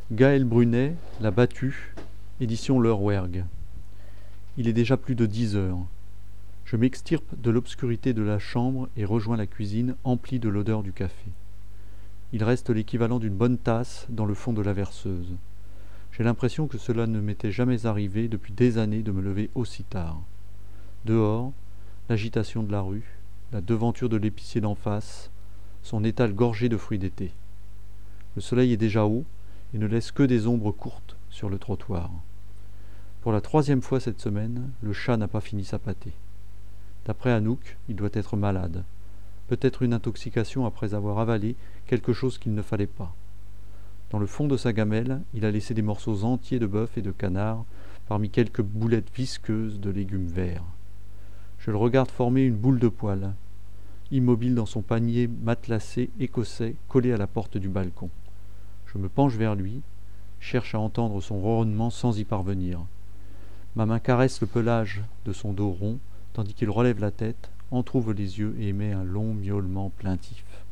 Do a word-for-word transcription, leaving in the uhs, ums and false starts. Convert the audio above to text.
Gaël Brunet, La battue, édition L'Heure-Werg. Il est déjà plus de dix heures. Je m'extirpe de l'obscurité de la chambre et rejoins la cuisine emplie de l'odeur du café. Il reste l'équivalent d'une bonne tasse dans le fond de la verseuse. J'ai l'impression que cela ne m'était jamais arrivé depuis des années de me lever aussi tard. Dehors, l'agitation de la rue, la devanture de l'épicier d'en face, son étal gorgé de fruits d'été. Le soleil est déjà haut et ne laisse que des ombres courtes sur le trottoir. Pour la troisième fois cette semaine, le chat n'a pas fini sa pâtée. D'après Anouk, il doit être malade. Peut-être une intoxication après avoir avalé quelque chose qu'il ne fallait pas. Dans le fond de sa gamelle, il a laissé des morceaux entiers de bœuf et de canard, parmi quelques boulettes visqueuses de légumes verts. Je le regarde former une boule de poils, immobile dans son panier matelassé écossais collé à la porte du balcon. Je me penche vers lui, cherche à entendre son ronronnement sans y parvenir. Ma main caresse le pelage de son dos rond, tandis qu'il relève la tête, entr'ouvre les yeux et émet un long miaulement plaintif.